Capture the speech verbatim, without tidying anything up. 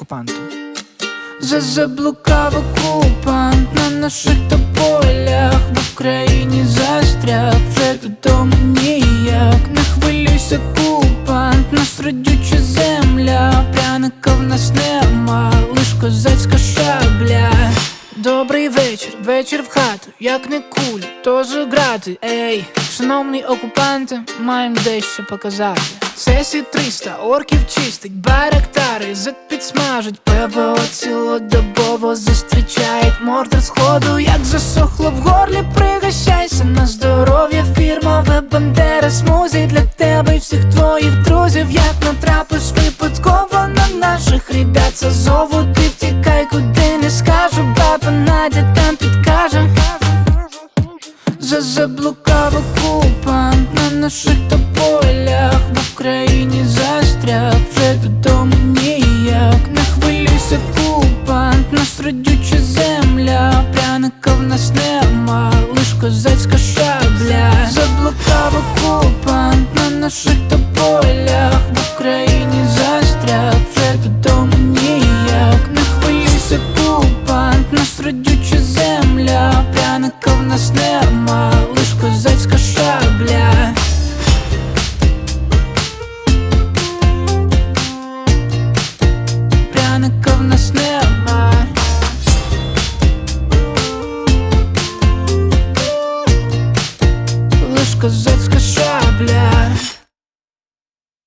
окупанту. Заблукав окупант на наших тополях, в Україні застряг, вже додому ніяк. Не хвилюйся, окупант, нас родюча земля, пряника в нас нема, лиш козацька шабля. Добрий вечір, вечір в хату, як не кулі, то заграти. Ей, шановні окупанти, маєм дещо показати. Сесі триста, орків чистить, байрактари зет підсмажить, ПВО цілодобово зустрічають мордор сходу, як засохло в горлі, пригощайся на здоров'я, фірмове бандера смузі для тебе і всіх твоїх друзів. Як натрапиш випадково на наших ребят з Азову, ти втікай, куди не скажу, баба Надя там підкаже. Заблукав окупант на наших тополях, в Україні застряг, вже додому ніяк. Не хвилюйся, окупант, нас родюча земля, пряника в нас нема, лиш козацька шабля. Заблукав окупант на наших тополях, в Україні застряг, вже додому ніяк. Не хвилюйся, окупант, нас родюча земля, пряника в нас нема, лиш козацька шабля.